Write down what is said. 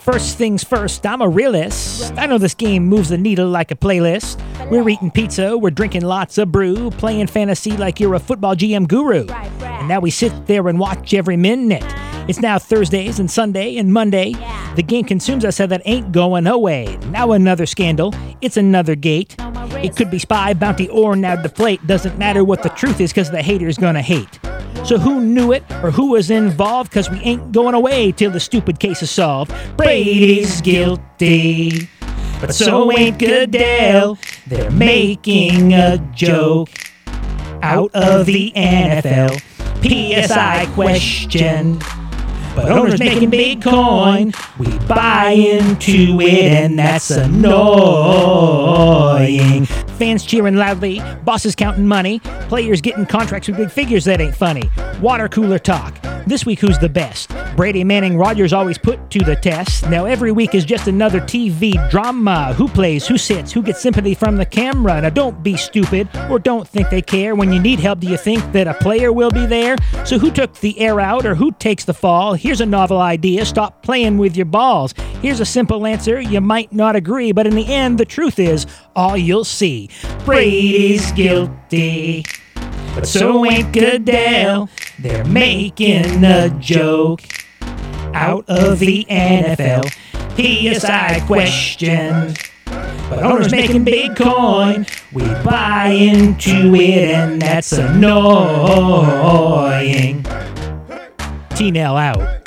First things first, I'm a realist. I know this game moves the needle like a playlist. We're eating pizza, we're drinking lots of brew, playing fantasy like you're a football GM guru. And now we sit there and watch every minute. It's now Thursdays and Sunday and Monday. The game consumes us, so that ain't going away. Now another scandal, it's another gate. It could be spy, bounty, or now deflate. Doesn't matter what the truth is, cause the hater's gonna hate. So who knew it or who was involved? Cause we ain't going away till the stupid case is solved. Brady's guilty, but so ain't Goodell. They're making a joke out of the NFL. PSI question, but owners making big coin. We buy into it and that's annoying. Fans cheering loudly, bosses counting money, players getting contracts with big figures that ain't funny. Water cooler talk. This week, who's the best? Brady, Manning, Rodgers always put to the test. Now every week is just another TV drama. Who plays, who sits, who gets sympathy from the camera? Now don't be stupid or don't think they care. When you need help, do you think that a player will be there? So who took the air out or who takes the fall? Here's a novel idea, stop playing with your balls. Here's a simple answer, you might not agree, but in the end, the truth is all you'll see. Brady's guilty, but so ain't Goodell. They're making a joke out of the NFL. PSI question, but owners making big coin. We buy into it and that's annoying. T-Nell out.